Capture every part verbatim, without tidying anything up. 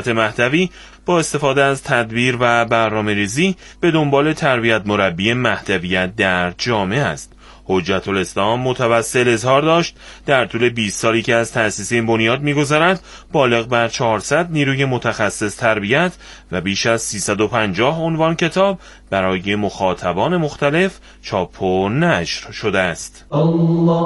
مهدوی با استفاده از تدبیر و برنامه‌ریزی به دنبال تربیت مربی مهدویت در جامعه است. حجت الاسلام متوسل اظهار داشت در طول بیست سالی که از تأسیس این بنیاد می‌گذرد بالغ بر چهارصد نیروی متخصص تربیت و بیش از سیصد و پنجاه عنوان کتاب برای مخاطبان مختلف چاپ و نشر شده است. الله.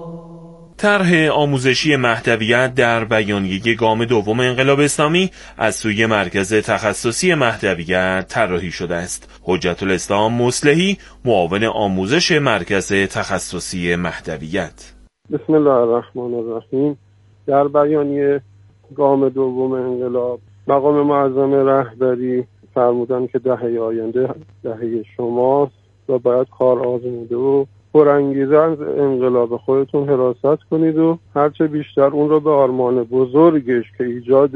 طرح آموزشی مهدویت در بیانیه گام دوم انقلاب اسلامی از سوی مرکز تخصصی مهدویت طراحی شده است. حجت الاسلام مصلحی، معاون آموزش مرکز تخصصی مهدویت: بسم الله الرحمن الرحیم. در بیانیه گام دوم انقلاب مقام معظم رهبری فرمودن که دهه آینده دهه شماست و باید کار آزموده و پرانگیزه از انقلاب خودتون حراست کنید و هرچه بیشتر اون رو به آرمان بزرگش که ایجاد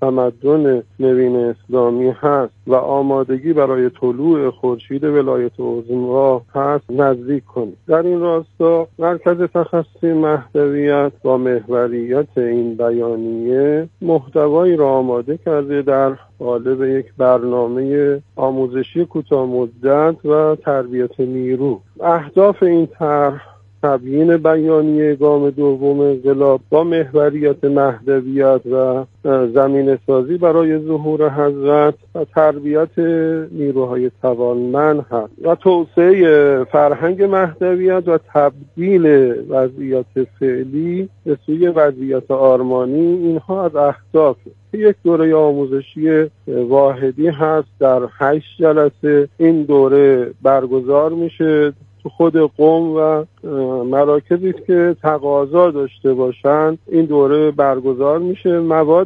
تمدن نوین اسلامی هست و آمادگی برای طلوع خورشید ولایت عظما هست نزدیک کنید. در این راستا مرکز تخصصی مهدویت با محوریت این بیانیه محتوایی را آماده کرده در قالب یک برنامه آموزشی کوتاه مدت و تربیت نیرو. اهداف این طرح تبیین بیانیه گام دوم انقلاب با محوریت مهدویت و زمینه سازی برای ظهور حضرت و تربیت نیروهای توانمند هست و توسعه فرهنگ مهدویت و تبدیل وضعیت فعلی به سوی وضعیت آرمانی. اینها از اهداف یک دوره آموزشی واحدی هست. در هشت جلسه این دوره برگزار میشه تو خود قم و مراکزی که تقاضا داشته باشند. این دوره برگزار میشه. مواد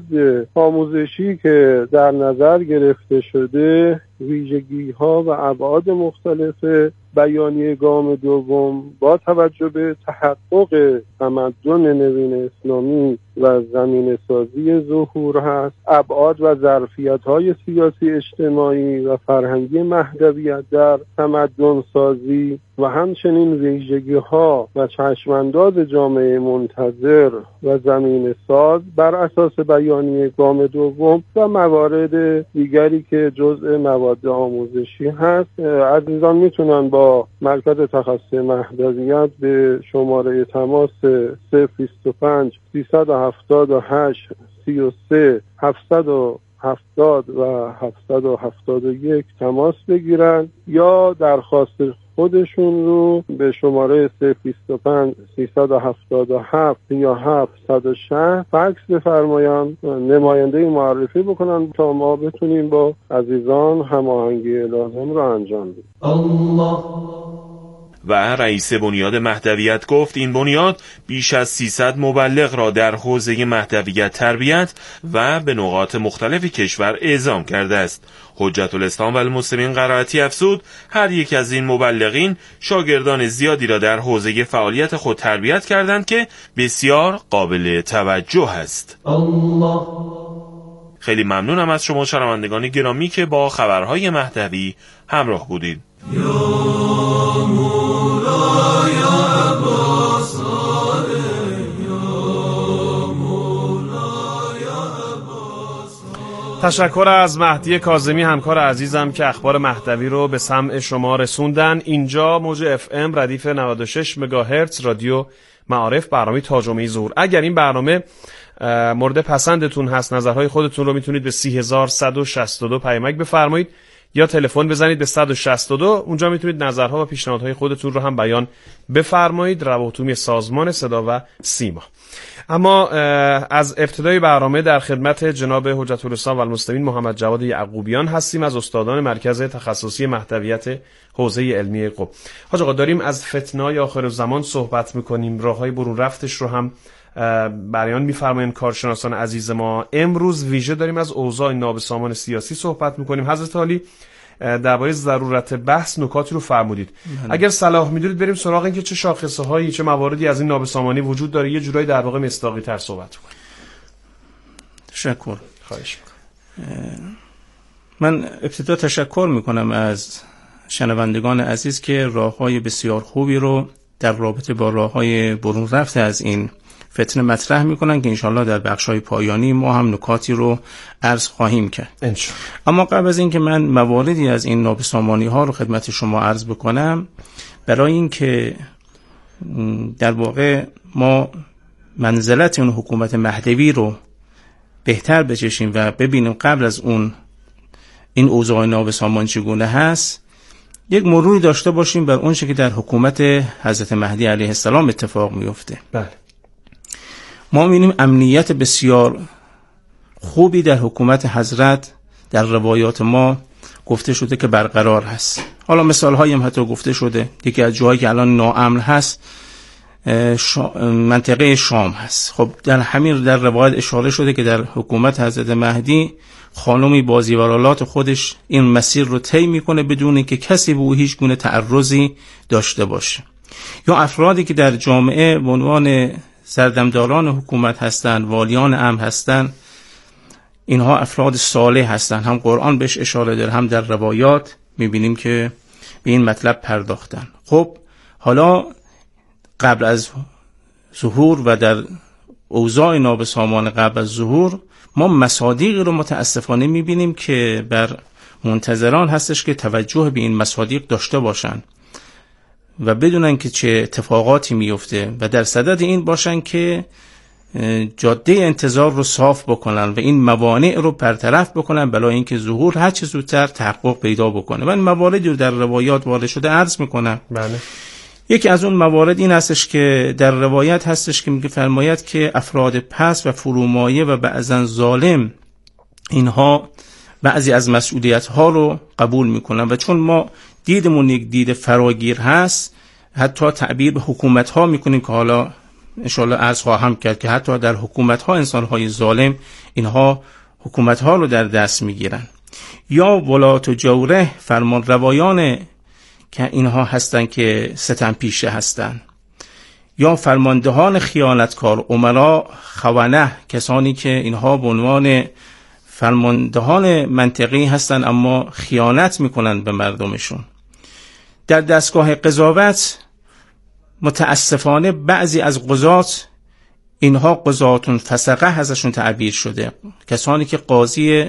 آموزشی که در نظر گرفته شده ویژگی ها و ابعاد مختلف بیانیه گام دوم با توجه به تحقق تمدن نوین اسلامی و زمینه سازی ظهور هست. ابعاد و ظرفیت های سیاسی اجتماعی و فرهنگی مهدویت در تمدن سازی و همچنین ویژگی ها و چشمانداز جامعه منتظر و زمینه ساز بر اساس بیانیه گام دوم و موارد دیگری که جزء مواد آموزشی هست. عزیزان میتونن با مرکز تخصصی مهدویت به شماره تماس صفر بیست و پنج سیصد و هفتاد و هشت سی و سه هفتصد و هفتاد و هفتصد و هفتاد و یک تماس بگیرن یا درخواست خودشون رو به شماره صفر بیست و پنج سیصد و هفتاد و هفت یا هفت صد و شش فکس بفرمایند، نماینده معرفی بکنن تا ما بتونیم با عزیزان هماهنگی لازم رو انجام بدیم. الله. و رئیس بنیاد مهدویت گفت این بنیاد بیش از سیصد مبلغ را در حوزه مهدویت تربیت و به نقاط مختلف کشور اعزام کرده است. حجت الاسلام و المسلمین قرائتی افزود هر یک از این مبلغین شاگردان زیادی را در حوزه فعالیت خود تربیت کردند که بسیار قابل توجه است. الله. خیلی ممنونم از شما شنوندگان گرامی که با خبرهای مهدوی همراه بودید. تشکر از مهدی کاظمی همکار عزیزم که اخبار مهدوی رو به سمع شما رسوندن. اینجا موج اف ام ردیف نود و شش مگاهرتز رادیو معارف، برنامه تاجمعی ظهور. اگر این برنامه مورد پسندتون هست، نظرهای خودتون رو میتونید به سی هزار صد و شصت و دو پیامک بفرمایید یا تلفن بزنید به صد و شصت و دو. اونجا میتونید نظرها و پیشنهادهای خودتون رو هم بیان بفرمایید. روابط سازمان صدا و سیما. اما از ابتدای برنامه در خدمت جناب حجت الاسلام و المسلمین محمد جواد یعقوبیان هستیم از استادان مرکز تخصصی مهدویت حوزه علمی قم. حاج آقا، داریم از فتنه‌های آخر الزمان صحبت میکنیم، راههای برون رفتش رو هم بیان میفرمایند کارشناسان عزیز ما. امروز ویژه داریم از اوضاع نابسامان سیاسی صحبت میکنیم. حضرت عالی درباره ضرورت بحث نکاتی رو فرمودید. اگر صلاح میدونید بریم سراغ این که چه شاخصه هایی، چه مواردی از این نابسامانی وجود داره، یه جورایی در واقع مصداقی تر صحبت کنیم. تشکر. خواهش میکنم. من ابتدا تشکر میکنم از شنوندگان عزیز که راههای بسیار خوبی رو در رابطه با راه‌های برون رفته از این فتنه مطرح میکنن که انشالله در بخش‌های پایانی ما هم نکاتی رو عرض خواهیم کرد انشالله. اما قبل از این که من مواردی از این نابسامانی ها رو خدمت شما عرض بکنم، برای این که در واقع ما منزلت اون حکومت مهدوی رو بهتر بچشیم و ببینیم قبل از اون این اوضاع نابسامان چگونه هست، یک مروری داشته باشیم بر اون چه که در حکومت حضرت مهدی علیه السلام اتفاق میفته. بله. ما می‌بینیم امنیت بسیار خوبی در حکومت حضرت در روایات ما گفته شده که برقرار هست. حالا مثال هایی هم حتی گفته شده. یکی از جاهایی که الان ناامن هست شا... منطقه شام هست. خب در همین در روایت اشاره شده که در حکومت حضرت مهدی خانمی با زیورالات خودش این مسیر رو طی میکنه بدون اینکه کسی به او هیچ گونه تعرضی داشته باشه. یا افرادی که در جامعه به عنوان سردمداران حکومت هستند، والیان امر هستند، اینها افراد صالح هستند. هم قرآن بهش اشاره داره، هم در روایات میبینیم که به این مطلب پرداختن. خب حالا قبل از ظهور و در اوضاع نابسامان قبل از ظهور ما مصادیقی رو متاسفانه میبینیم که بر منتظران هستش که توجه به این مصادیق داشته باشن و بدونن که چه اتفاقاتی میفته و در صدد این باشن که جاده انتظار رو صاف بکنن و این موانع رو برطرف بکنن برای اینکه ظهور هر چه زودتر تحقق پیدا بکنه. من مواردی رو در روایات وارد شده عرض میکنم. بله. یکی از اون موارد این هستش که در روایت هستش که میگه فرماید که افراد پس و فرومایه و بعضن ظالم اینها بعضی از مسئولیت ها رو قبول میکنن و چون ما دیدمون یک دید فراگیر هست، حتی تعبیر به حکومت ها میکنیم که حالا انشاءالله عرض خواهم کرد که حتی در حکومت ها انسان های ظالم اینها حکومت ها رو در دست میگیرن. یا ولات و جوره فرمان روایان که اینها هستن که ستم پیشه هستن، یا فرماندهان خیانتکار امرا خوانه، کسانی که اینها به عنوان فرماندهان منطقی هستن اما خیانت میکنن به مردمشون. در دستگاه قضاوت متاسفانه بعضی از قضات اینها قضاتون فسقه ازشون تعبیر شده، کسانی که قاضی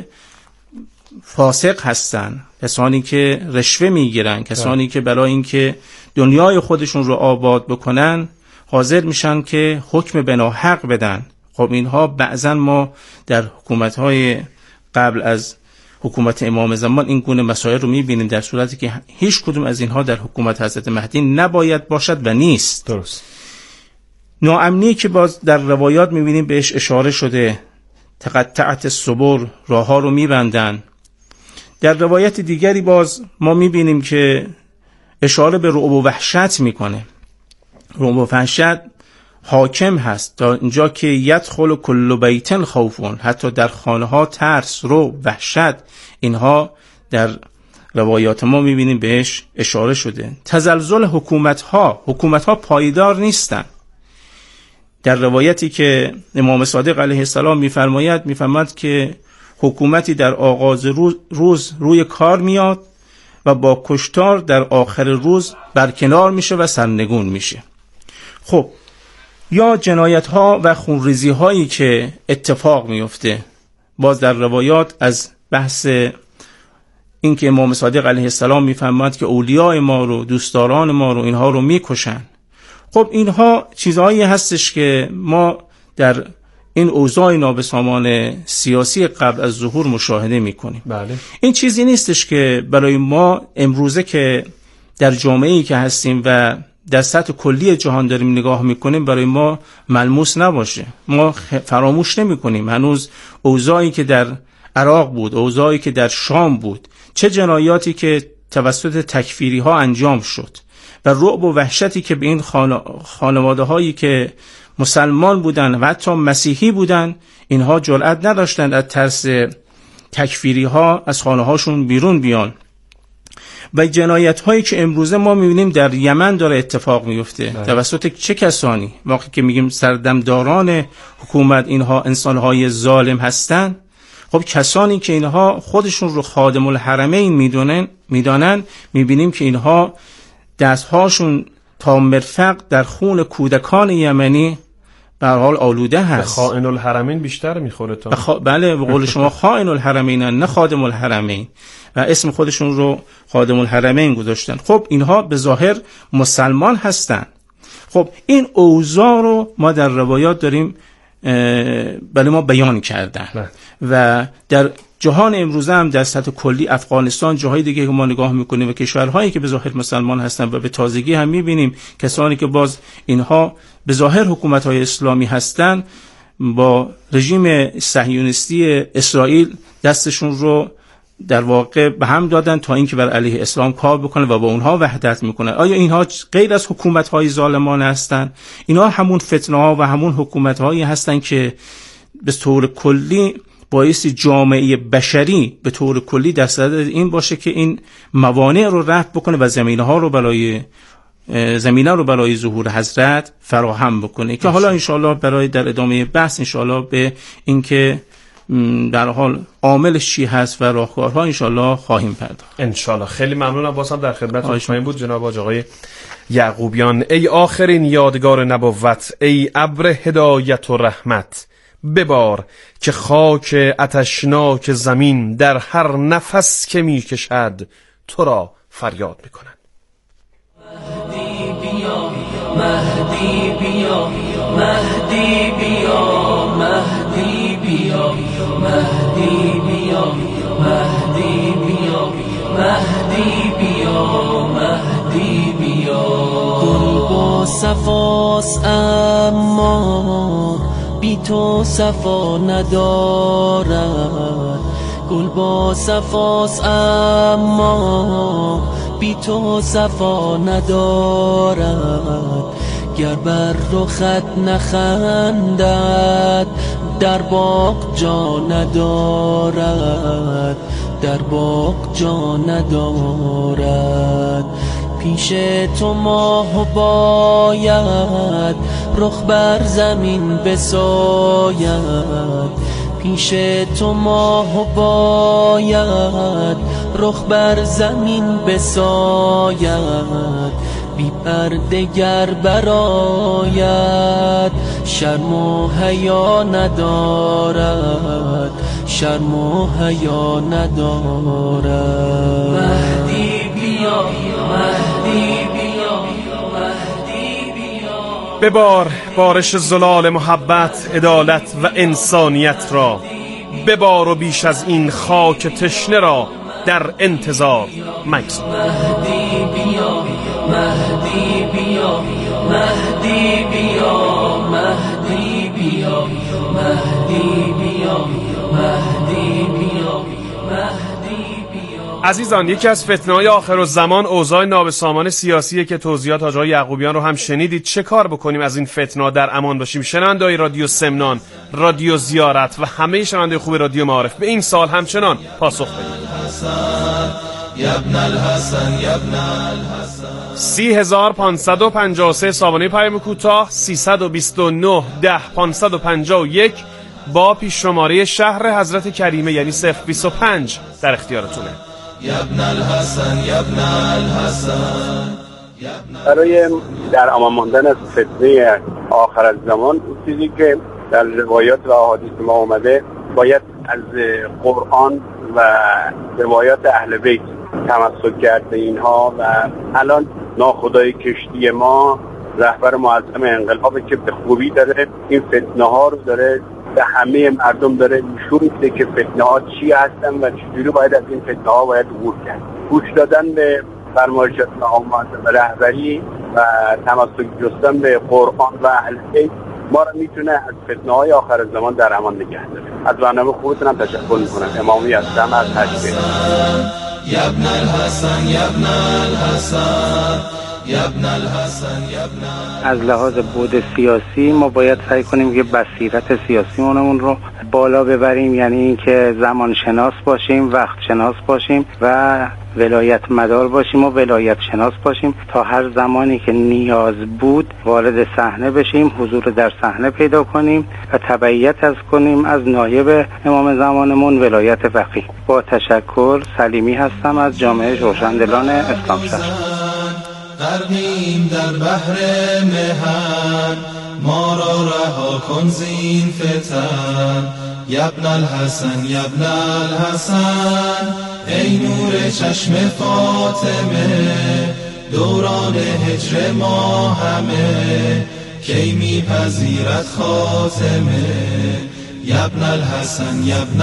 فاسق هستن، کسانی که رشوه میگیرن، کسانی که برای اینکه دنیای خودشون رو آباد بکنن حاضر میشن که حکم بناحق بدن. خب اینها بعضا ما در حکومت‌های قبل از حکومت امام زمان این گونه مسائل رو میبینیم، در صورتی که هیچ کدوم از اینها در حکومت حضرت مهدی نباید باشد و نیست. درست. ناامنی که باز در روایات میبینیم بهش اشاره شده، تقطعت السبل، راه ها رو میبندن. در روایت دیگری باز ما میبینیم که اشاره به رعب و وحشت میکنه. رعب و وحشت حاکم هست تا اینجا که یدخل کل بیت خوفون، حتی در خانه ها ترس، رعب، وحشت، اینها در روایات ما میبینیم بهش اشاره شده. تزلزل حکومت ها، حکومت ها پایدار نیستن. در روایتی که امام صادق علیه السلام میفرماید میفرماید که حکومتی در آغاز روز, روز روی کار میاد و با کشتار در آخر روز برکنار میشه و سرنگون میشه. خب یا جنایت ها و خونریزی هایی که اتفاق میفته، باز در روایات از بحث این که امام صادق علیه السلام میفرماید که اولیاء ما رو، دوستداران ما رو، اینها رو میکشن. خب اینها چیزهایی هستش که ما در این اوضاع نابسامان سیاسی قبل از ظهور مشاهده میکنیم. بله. این چیزی نیستش که برای ما امروزه که در جامعه‌ای که هستیم و در سطح کلی جهان داریم نگاه میکنیم برای ما ملموس نباشه. ما فراموش نمیکنیم هنوز اوضاعی که در عراق بود، اوضاعی که در شام بود، چه جنایاتی که توسط تکفیری ها انجام شد و رعب و وحشتی که به این خانواده هایی که مسلمان بودن و حتی مسیحی بودن اینها جرأت نداشتند از ترس تکفیری ها از خانه هاشون بیرون بیان. و جنایت هایی که امروزه ما میبینیم در یمن داره اتفاق میفته توسط چه کسانی؟ وقتی که میگیم سردمداران حکومت اینها انسان های ظالم هستن، خب کسانی که اینها خودشون رو خادم الحرمین میدونن میدانن میبینیم که اینها دستهاشون تا مرفق در خون کودکان یمنی به هر حال آلوده هست. به خائن الحرمین بیشتر میخوره تا بخ... بله به قول شما خائن الحرمین نه خادم الحرمین، و اسم خودشون رو خادم الحرمین گذاشتن. خب اینها به ظاهر مسلمان هستن. خب این اوضاع رو ما در روایات داریم برای ما بیان کردن نه. و در جهان امروزه هم در سطح کلی افغانستان، جاهای دیگه که ما نگاه میکنیم و کشورهایی که به ظاهر مسلمان هستن و به تازگی هم میبینیم کسانی که باز اینها به ظاهر حکومت‌های اسلامی هستن با رژیم صهیونیستی اسرائیل دستشون رو در واقع به هم دادن تا اینکه بر علیه اسلام کار بکنه و با اونها وحدت میکنه. آیا اینها غیر از حکومت‌های ظالمانه هستند؟ اینها همون فتنه‌ها و همون حکومت‌هایی هستند که به طور کلی باعث جامعه بشری به طور کلی در صدد این باشه که این موانع رو رفع بکنه و زمینه‌ها رو برای زمینه رو برای ظهور حضرت فراهم بکنه که حالا انشاءالله برای در ادامه بحث انشاءالله به اینکه در حال عاملش چی هست و راهکارها انشاءالله خواهیم پرداخت. انشاءالله. خیلی ممنونم، بازم در خدمت شما بود جناب آقای یعقوبیان. ای آخرین یادگار نبوت، ای ابر هدایت و رحمت، ببار که خاک آتشناک زمین در هر نفس که می کشد تو را فریاد می کند. مهدی بیا، مهدی بیا، مهدی بیا، مهدی بیا، مهدی بیا، مهدی بیا، مهدی بیا، مهدی بیا. گل با صفاست اما بی تو صفا ندارد، گل با صفاست اما بی تو صفا ندارد. گر بر رخت نخندد در باغ جا ندارد، در باغ جا ندارد. پیش تو ماه باید رخ بر زمین بساید، پیش تو ماه باید رخ بر زمین بساید. بی پرده گر برآید شرم و حیا ندارد، شرم و حیا ندارد. مهدی بیا، مهدی بیا، مهدی بیا. ببار بارش زلال محبت، عدالت و انسانیت را، ببار و بیش از این خاک تشنه را در انتظار مگذار. مهدی بیا، مهدی بیا، مهدی بیا، مهدی بیا، مهدی بیا، مهدی بیا، مهدی بیا. عزیزان، یکی از فتنه‌های آخرالزمان اوضاع نابسامان سیاسیه که توضیحات آقای یعقوبیان رو هم شنیدید. چه کار بکنیم از این فتنه‌ها در امان باشیم؟ شنونده‌های رادیو سمنان، رادیو زیارت و همه شنونده خوب رادیو معارف به این سال همچنان پاسخ بدید. سی هزار پانصد و پنجاه و سه سامانه پیام کوتاه، سیصد و بیست و نه ده پانصد و پنجاه و یک با پیش شماره شهر حضرت کریمه یعنی صفر بیست و پنج در اختیارتونه. برای در امان ماندن از فتنه آخر الزمان چیزی که در روایات و احادیث ما اومده باید از قرآن و روایات اهل بیت تمسک کرد به اینها. و الان ناخدای کشتی ما رهبر معظم انقلابه که به خوبی داره این فتنه ها رو داره به همه مردم داره نشون میده که فتنه ها چی هستن و چجوری باید از این فتنه ها باید عبور کرد. گوش دادن به فرمایشات مقام معظم رهبری و تمسک جستن به قرآن و اهل بیت ما رو میتونه از فتنه های آخر زمان در امان نگه داره. از برنامه خوبتون هم تشکر میکنم. امامی هستم از هشت. یبن الحسن یبن الحسن یبن الحسن یبن. از لحاظ بود سیاسی ما باید سعی کنیم که بصیرت سیاسیمون رو بالا ببریم، یعنی اینکه زمان شناس باشیم، وقت شناس باشیم و ولایت مدار باشیم و ولایت شناس باشیم تا هر زمانی که نیاز بود وارد صحنه بشیم، حضور در صحنه پیدا کنیم و تبعیت از کنیم از نایب امام زمانمون ولایت فقیه. با تشکر، سلیمی هستم از جامعه روشندلان اسلام شهر. غرقیم در بحر مهن، ما را رها کن زین فتن. یبن الحسن یبن الحسن، ای نور چشم فاطمه، دوران هجر ما همه، کی میپذیرد خاتمه. یبن الحسن یبن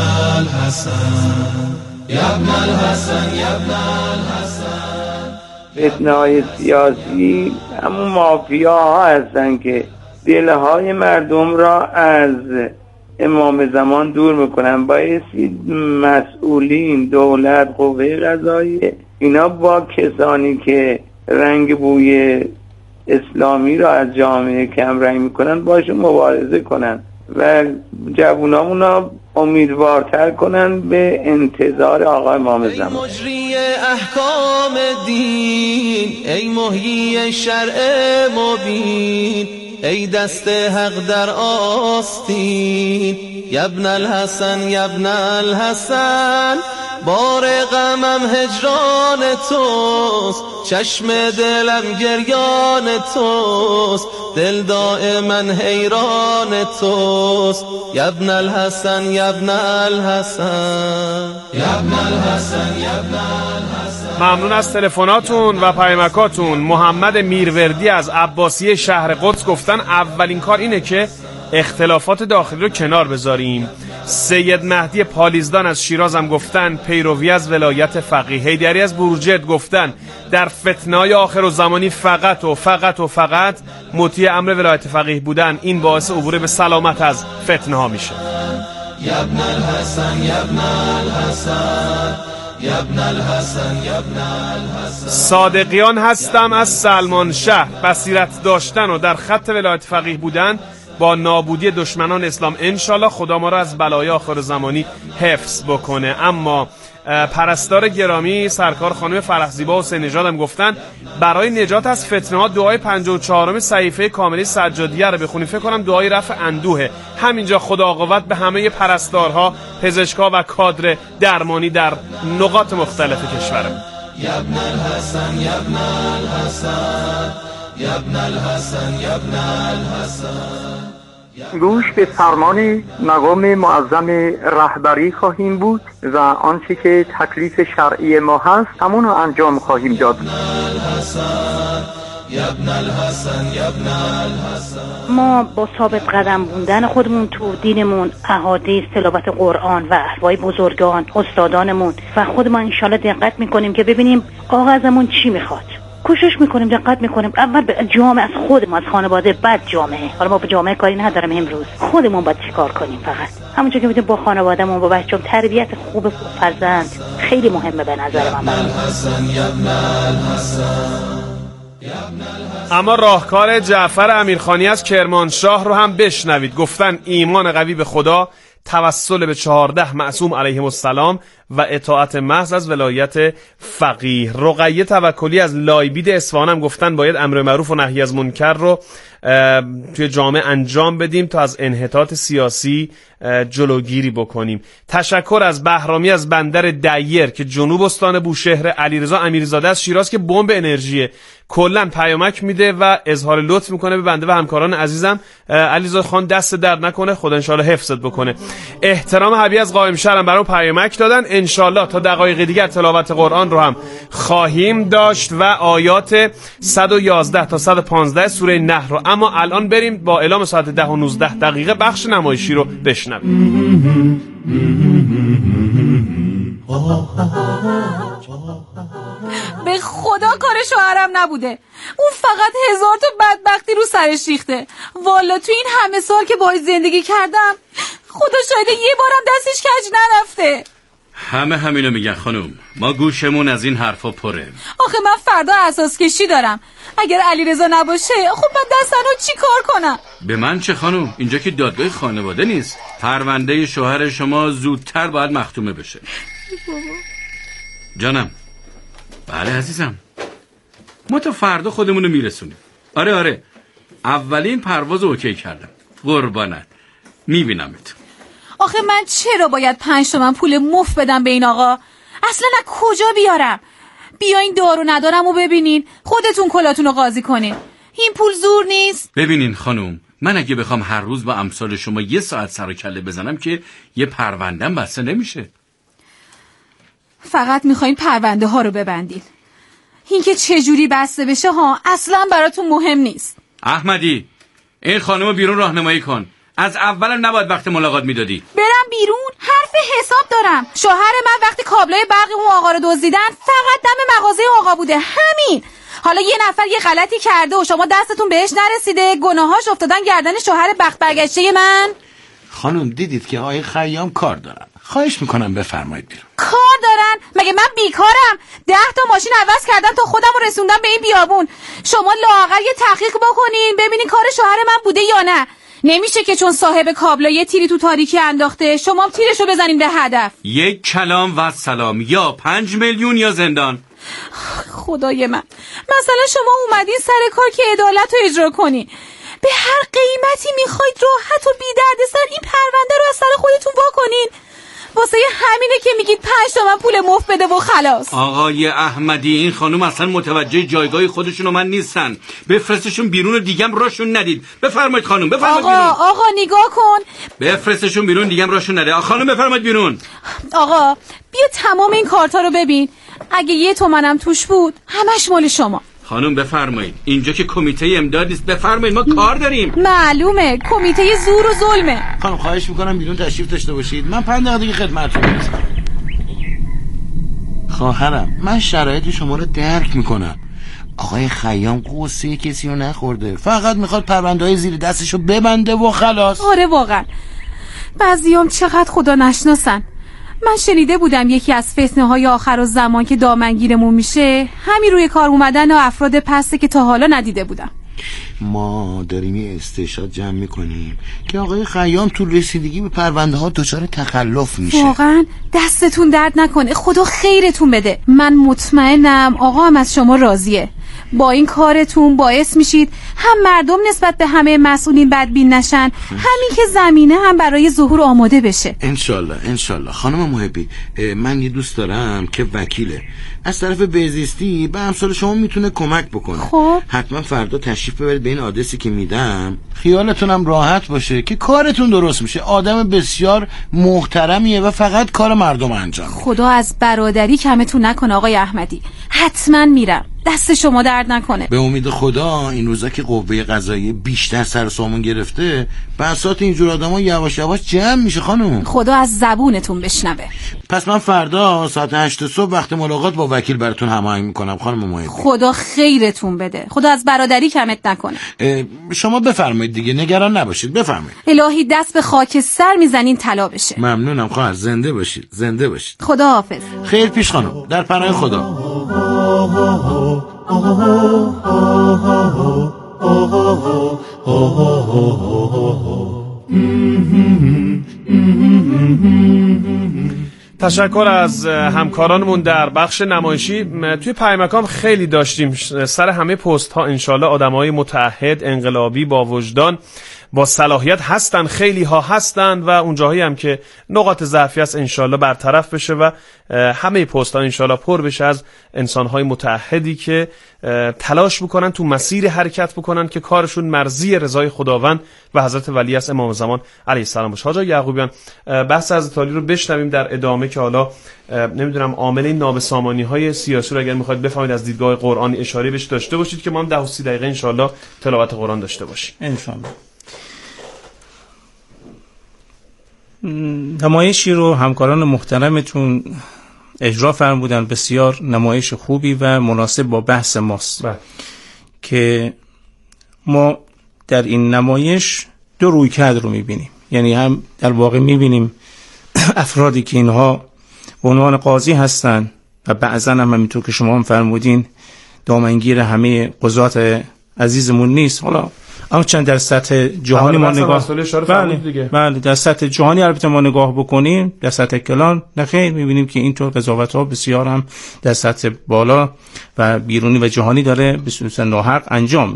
الحسن، یبن الحسن یبن الحسن. فتنه‌های سیاسی همون مافیاها هستن که دلهای مردم را از امام زمان دور میکنن. بایستی مسئولین، دولت، قوه قضاییه، اینا با کسانی که رنگ بوی اسلامی را از جامعه کم رنگ میکنن باشون مبارزه کنن و جوانامون را امیدوارتر کنن به انتظار آقای امام زمان. ای مجری احکام دین، ای محیی شرع مبین، ای دست حق در آستین. یبن الحسن یبن الحسن، بار غمم هجران توست، چشم دلم گریان توست، دل دائما حیران توست. یبن الحسن یبن الحسن، یبن الحسن یبن الحسن. ممنون از تلفناتون و پیامکاتون. محمد میروردی از عباسیه شهر قدس گفتن اولین کار اینه که اختلافات داخلی رو کنار بذاریم. سید مهدی پالیزدان از شیراز هم گفتن پیروی از ولایت فقیه. حیدری از بروجرد گفتن در فتنه‌های آخر و زمانی فقط و فقط و فقط مطیع امر ولایت فقیه بودن، این باعث عبور به سلامت از فتنه ها میشه. یبن الحسن یبن الحسن، یبن الحسن یبن الحسن. صادقیان هستم از سلمان شهر. بصیرت داشتن و در خط ولایت فقیه بودن با نابودی دشمنان اسلام انشالله خدا ما را از بلای آخر زمانی حفظ بکنه. اما پرستار گرامی سرکار خانم فرخزیبا حسین نژاد هم گفتن برای نجات از فتنه ها دعای پنجاه و چهارم صحیفه کاملی سجادیه رو بخونیم. فکر کنم دعای رفع اندوه. همینجا خدا قوت به همه پرستارها، پزشکا و کادر درمانی در نقاط مختلف کشورم. یبن الحسن یبن الحسن، یبن الحسن یبن الحسن. گوش به فرمان مقام معظم رهبری خواهیم بود و آنچه که تکلیف شرعی ما هست همون رو انجام خواهیم داد. ما با ثابت قدم بودن خودمون تو دینمون، احادیث، تلاوت قرآن و احوای بزرگان، استادانمون و خودمون انشالله دقت میکنیم که ببینیم آقا ازمون چی میخواد. کوشش میکنیم، دقت میکنیم اول به جامعه، از خودمون، از خانواده، بعد جامعه. حالا ما به جامعه کاری ندارم امروز، خودمون باید چیکار کنیم. فقط همونجا که میتونیم با خانوادهمون، با بچه‌م، تربیت خوب فرزند خیلی مهمه به نظر من. اما راهکار جعفر امیرخانی از کرمانشاه رو هم بشنوید. گفتن ایمان قوی به خدا، توسل به چهارده معصوم علیهم السلام و اطاعت محض از ولایت فقیه. رقیه توکلی از لایبید اصفهان هم گفتن باید امر معروف و نهی از منکر رو توی جامعه انجام بدیم تا از انحطاط سیاسی جلوگیری بکنیم. تشکر از بهرامی از بندر دیر که جنوب استان بوشهر، علیرضا امیرزاده از شیراز که بمب انرژیه، کلا پیامک میده و اظهار لطف میکنه به بنده و همکاران عزیزم. علیرضا خان دست درد نکنه، خدا انشالله حفظت بکنه. احترام حبی از قائم شهرم برام پیامک دادن. انشالله تا دقایق دیگر تلاوت قرآن رو هم خواهیم داشت و آیات صد و یازده تا صد و پانزده سوره نحل رو. اما الان بریم با اعلام ساعت ده و نوزده دقیقه بخش نمایشی رو بشنویم. به خدا کار شوهرم نبوده، اون فقط هزار تا بدبختی رو سرش ریخته. والا تو این همه سال که باهاش زندگی کردم خدا شاهده یه بارم دستش کج نرفته. همه همینو میگن خانم، ما گوشمون از این حرفا پره. آخه من فردا اساس کشی دارم، اگر علیرضا نباشه خب من دستنو چی کار کنم؟ به من چه خانم، اینجا که دادگاه خانواده نیست. پرونده شوهر شما زودتر باید مختومه بشه. بابا جانم. بله عزیزم، ما تا فردا خودمونو میرسونیم. آره آره، اولین پرواز اوکی کردم. قربانت، میبینمت. آخه من چرا باید پنج تومن پول مفت بدم به این آقا؟ اصلا از کجا بیارم؟ بیاین دارو ندارم و ببینین، خودتون کلاتون رو قاضی کنین. این پول زور نیست. ببینین خانم، من اگه بخوام هر روز با امثال شما یه ساعت سر و کله بزنم که یه پروندم بسته نمیشه. فقط میخواین پرونده ها رو ببندین. این که چجوری بسته بشه ها اصلا براتون مهم نیست. احمدی، این خانم بیرون راهنمایی کن. از اولم نباید وقت ملاقات میدادی. برم بیرون؟ حرف حساب دارم. شوهر من وقتی کابلای برق اون آقا رو دزدیدن فقط دم مغازه آقا بوده، همین. حالا یه نفر یه غلطی کرده و شما دستتون بهش نرسیده، گناهاش افتادن گردن شوهر بخت برگشته من. خانم دیدید که آقای خیام کار دارن، خواهش میکنم بفرمایید بیرون. کار دارن؟ مگه من بیکارم؟ ده تا ماشین عوض کردم تا خودم رو رسوندم به این بیابون. شما لااقل یه تحقیق بکنین ببینین کار شوهر من بوده یا نه. نمیشه که چون صاحب کابلا یه تیری تو تاریکی انداخته شما هم تیرشو بزنین به هدف. یک کلام و سلام، یا پنج میلیون یا زندان. خدای من، مثلا شما اومدین سر کار که عدالت رو اجرا کنین، به هر قیمتی میخواید راحت و بی دردسر این پرونده رو از سر خودتون واکنین. واسه همینه که میگید پنج تومن پول مفت بده و خلاص. آقای احمدی، این خانم اصلا متوجه جایگاه خودشون و من نیستن. بفرستشون بیرون و دیگم راشون ندید. بفرمایید خانم، بفرمایید آقا، بیرون. آقا نگاه کن. بفرستشون بیرون، دیگم راشون ندید. خانم بفرمایید بیرون. آقا بیا تمام این کارتا رو ببین. اگه یه تومنم توش بود همش مال شما. خانم بفرمایید، اینجا که کمیته امداد نیست. بفرمایید، ما کار داریم. معلومه کمیته زور و ظلمه. خانم خواهش میکنم بیرون تشریف داشته باشید، من پنج دقیقه دیگه خدمتتون میرسم. خواهرم، من شرایط شما رو درک میکنم. آقای خیام قصه کسی رو نخورده، فقط میخواد پرونده‌های زیر دستشو ببنده و خلاص. آره واقعا بعضیام چقدر خدا نشناسن. من شنیده بودم یکی از فتنه های آخر الزمان که دامنگیرمون میشه همین روی کار اومدن و افراد پسته که تا حالا ندیده بودم. ما داریم یه استشهاد جمع میکنیم که آقای خیام تو رسیدگی به پرونده ها دچار تخلف میشه. واقعا دستتون درد نکنه، خدا خیرتون بده. من مطمئنم آقا هم از شما راضیه. با این کارتون باعث میشید هم مردم نسبت به همه مسئولین بدبین نشن، همین که زمینه هم برای ظهور آماده بشه. انشالله انشالله. خانم محبی، من یه دوست دارم که وکیله، از طرف بهزیستی به امثال شما میتونه کمک بکنه. خب حتما فردا تشریف ببرید به این آدرسی که میدم، خیالتونم راحت باشه که کارتون درست میشه. آدم بسیار محترمیه و فقط کار مردم انجام میده. خدا از برادری کمتون نکنه آقای احمدی. حتما میرم، دست شما درد نکنه. به امید خدا این روزا که قوه قضاییه بیشتر سر سامون گرفته، بساط اینجور آدما یواش یواش جمع میشه خانم. خدا از زبونتون بشنوه. پس من فردا ساعت هشت صبح وقت ملاقات با وکیل براتون هماهنگ میکنم خانم محبی. خدا خیرتون بده، خدا از برادری کمت نکنه. شما بفرمایید دیگه، نگران نباشید، بفرمایید. الهی دست به خاکستر میزنین طلا بشه. ممنونم خواهر، زنده باشید، زنده باشید. خدا حافظ. خیر پیش خانم، در پناه خدا. تشکر از همکارانمون در بخش نمایشی. توی پیامکام خیلی داشتیم سر همه پست ها انشالله آدمای متعهد، انقلابی، با وجدان، با صلاحیت هستن، خیلی ها هستن و اون جاهایی هم که نقاط ضعفی است انشالله برطرف بشه و همه پست ها انشالله پر بشه از انسان های متعهدی که تلاش بکنن تو مسیر حرکت بکنن که کارشون مرضی رضای خداوند و حضرت ولی است امام زمان علیه السلام باشه. حاج یعقوبیان، بحث حضرت علی رو بشنویم در ادامه که حالا نمیدونم عامل این نابسامانی های سیاسی رو اگر میخواید بفهمید از دیدگاه قرآنی اشاره بهش داشته باشید که ما هم ده و سی دقیقه انشالله تلاوت قرآن داشته باشیم انشالله. نمایشی رو همکاران محترمتون اجرا فرمودن، بسیار نمایش خوبی و مناسب با بحث ماست. بله. که ما در این نمایش دو رویکرد رو میبینیم، یعنی هم در واقع میبینیم افرادی که اینها به عنوان قاضی هستن و بعضا هم همینطور که شما هم فرمودین دامنگیر همه قضات عزیزمون نیست. حالا اما چند در سطح جهانی ما نگاه بله بله در سطح جهانی البته ما نگاه بکنیم، در سطح کلان نخیر میبینیم که اینطور قضاوت ها بسیار هم در سطح بالا و بیرونی و جهانی داره به صورت ناحق انجام میشه.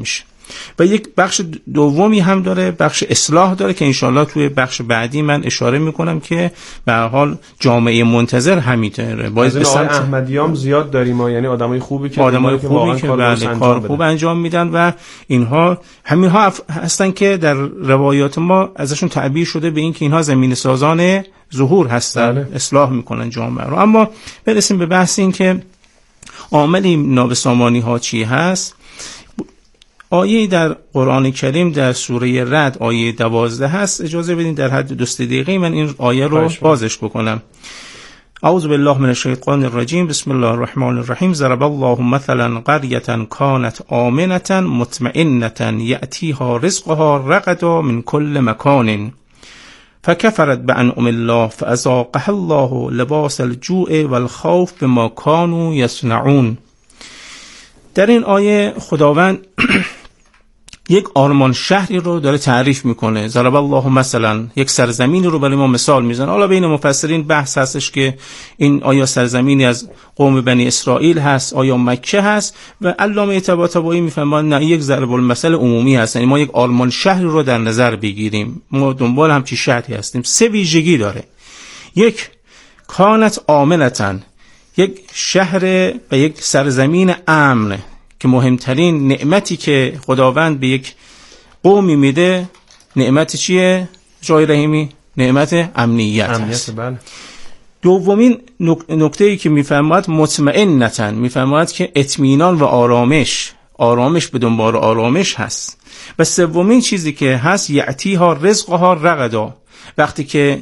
و یک بخش دومی هم داره، بخش اصلاح داره که انشالله توی بخش بعدی من اشاره میکنم که به هر حال جامعه منتظر همینطوره. باید به سمت احمدیام زیاد داریم ما، یعنی آدمای خوبی که آدمای خوبی که بله کار خوب انجام میدن و اینها همینها هستن که در روایات ما ازشون تعبیر شده به این که اینها زمین سازان ظهور هستن، بله. اصلاح میکنن جامعه رو. اما برسیم به بحث این که عامل این نابسامانی ها چی هست. آیه در قرآن کریم در سوره رعد آیه دوازده هست. اجازه بدین در حد دو سه دقیقه من این آیه رو بازش بکنم. اعوذ بالله من الشیطان الرجیم. بسم الله الرحمن الرحیم. ضرب الله مثلا قرية كانت آمنة مطمئنة یأتیها رزقها رغدا من كل مكان فكفرت بأنعم الله فأذاقها الله لباس الجوع والخوف بما كانوا يصنعون. در این آیه خداوند یک آرمان شهری رو داره تعریف میکنه. ضرب الله مثلا، یک سرزمینی رو برای ما مثال میزنه. حالا بین مفسرین بحث هستش که این آیا سرزمینی از قوم بنی اسرائیل هست، آیا مکه هست، و علامه طباطبایی میفهمن نه، یک ضرب المثل عمومی هست، یعنی ما یک آرمان شهری رو در نظر بگیریم، ما دنبال همچین شهری هستیم. سه ویژگی داره. یک، کانت آمنتن، یک شهر و یک سرزمین امن که مهمترین نعمتی که خداوند به یک قومی میده نعمت چیه؟ جای رحیمی نعمت امنیت, امنیت هست. بله. دومین نکته ای که میفرماید مطمئنتن، میفرماید که اطمینان و آرامش، آرامش به دنبال آرامش هست. و سومین چیزی که هست یعطیها رزقها رغدا، وقتی که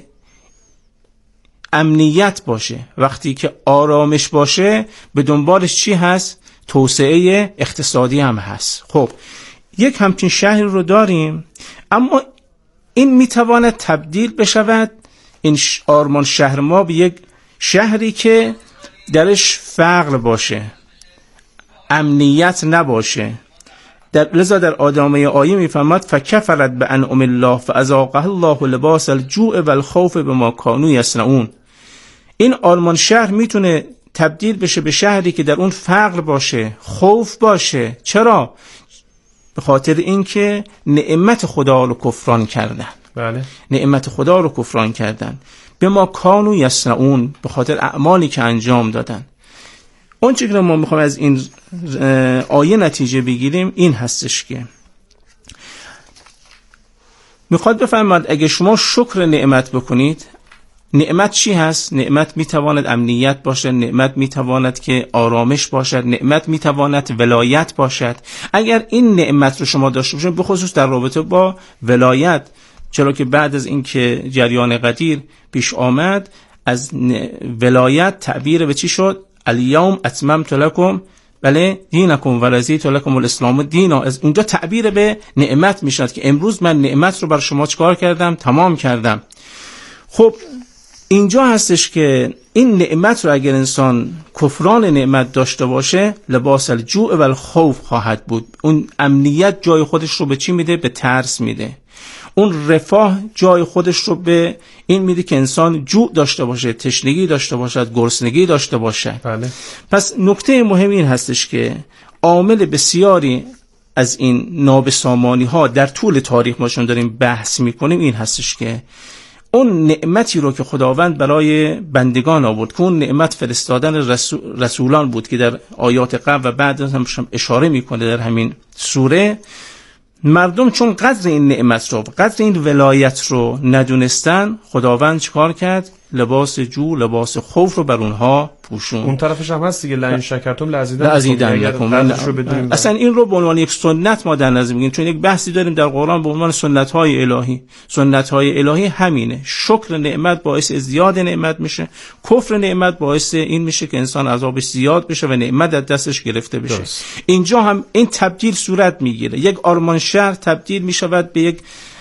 امنیت باشه، وقتی که آرامش باشه، به دنبالش چی هست؟ توسعه اقتصادی هم هست. خب یک همچین شهری رو داریم، اما این میتواند تبدیل بشود، این آرمان شهر ما، به یک شهری که درش فقر باشه، امنیت نباشه. در لذا در ادامه آیه میفرماد فکفرت بانعم الله فاذاقها الله لباس الجوع والخوف بما كانوا يصنعون. این آرمان شهر میتونه تبدیل بشه به شهری که در اون فقر باشه، خوف باشه. چرا؟ به خاطر اینکه نعمت خدا رو کفران کردن. بله. نعمت خدا رو کفران کردن. به ما کانوا یصنعون، به خاطر اعمالی که انجام دادن. اون چیزی که ما میخوایم از این آیه نتیجه بگیریم این هستش که میخواد بفرماد اگه شما شکر نعمت بکنید، نعمت چی هست؟ نعمت میتواند امنیت باشد، نعمت میتواند که آرامش باشد، نعمت میتواند ولایت باشد. اگر این نعمت رو شما داشته باشید، به خصوص در رابطه با ولایت، چرا که بعد از اینکه جریان غدیر پیش آمد، از ولایت تعبیر به چی شد؟ الیوم اتممت لکم بله دینکم و رضیت لکم الاسلام دینا. از اونجا تعبیر به نعمت میشد که امروز من نعمت رو بر شما چکار کردم؟ تمام کردم. خب اینجا هستش که این نعمت رو اگر انسان کفران نعمت داشته باشه، لباس الجوع و الخوف خواهد بود. اون امنیت جای خودش رو به چی میده؟ به ترس میده. اون رفاه جای خودش رو به این میده که انسان جوع داشته باشه، تشنگی داشته باشد، گرسنگی داشته باشه. بله. پس نکته مهم این هستش که عامل بسیاری از این نابسامانی ها در طول تاریخ ما چون داریم بحث میکنیم این هستش که اون نعمتی رو که خداوند برای بندگان آورد، که اون نعمت فرستادن رسول رسولان بود که در آیات قبل و بعد هم اشاره میکنه در همین سوره، مردم چون قدر این نعمت رو، قدر این ولایت رو ندونستن، خداوند چیکار کرد؟ لباس جو، لباس خوف رو بر اونها پوشون. اون طرفش هم هست دیگه، لئن شکرتم لازیدن لازیدنکم. اصلا این رو به عنوان یک سنت ما در نظر میگیریم، چون یک بحثی داریم در قرآن به عنوان سنت های الهی. سنت های الهی همینه. شکر نعمت باعث ازدیاد نعمت میشه، کفر نعمت باعث این میشه که انسان عذابش زیاد بشه و نعمت از دستش گرفته بشه. درست. اینجا هم این تبدیل صورت میگیره. یک آرمان شهر تبدیل میشود به یک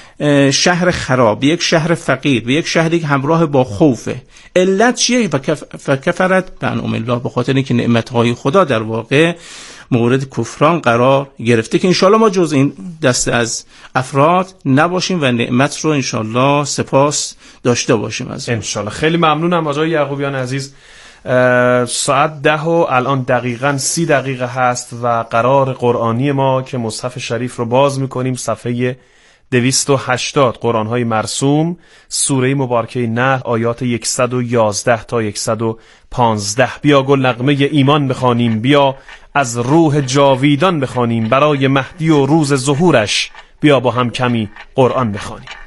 شهر خراب، به یک شهر فقیر، به یک شهری که همراه با خوفه. علت چیه؟ فکفرت بانعم الله، به خاطر اینکه نعمت‌های خدا در واقع مورد کفران قرار گرفته، که انشالله ما جز این دسته از افراد نباشیم و نعمت رو انشالله سپاس داشته باشیم از انشالله. خیلی ممنونم آقای یعقوبیان عزیز ساعت ده و الان دقیقاً سی دقیقه هست و قرار قرآنی ما که مصحف شریف رو باز میکنیم صفحه دویست و هشتاد، قرآن‌های مرسوم، سوره مبارکه نحل، آیات صد و یازده تا صد و پانزده. بیا گل نغمه ایمان بخوانیم، بیا از روح جاویدان بخوانیم، برای مهدی و روز ظهورش بیا با هم کمی قرآن بخوانیم.